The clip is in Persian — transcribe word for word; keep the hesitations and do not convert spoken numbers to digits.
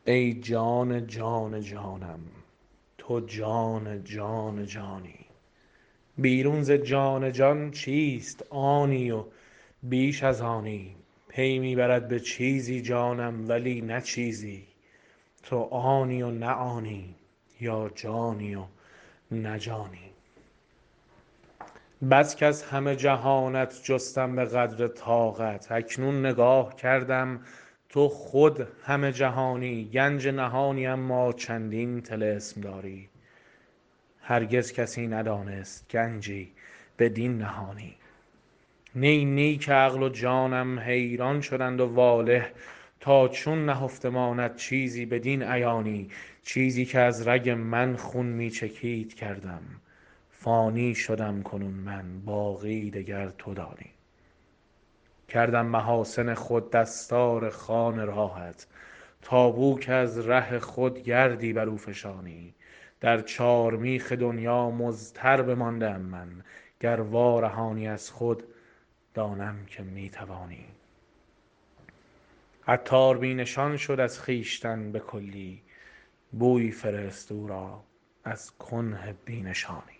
ای جان جان جانم، تو جان جان جانی. بیرون ز جان جان چیست آنی و بیش از آنی. پی می برد به چیزی جانم ولی نه چیزی. تو آنی و نه آنی، یا جانی و نه جانی. بس کز همه جهانت جستم به قدر طاقت. اکنون نگاه کردم تو خود همه جهانی. گنج نهانی اما چندین طلسم داری. هرگز کسی ندانست گنجی بدین نهانی. نی نی که عقل و جانم حیران شدند و واله. تا چون نهفته ماند چیزی بدین عیانی. چیزی که از رگ من خون می چکید کردم. فانی شدم کنون من، باقی دگر تو دانی. کردم محاسن خود دستار خوان راهت. تا بو که از ره خود گردی بر او فشانی. در چارمیخ دنیا مضطر بماندم من. گر وارهانی از خود دانم که می توانی. عطار بی نشان شد از خویشتن به کلی. بویی فرست او را از کنه بی نشانی.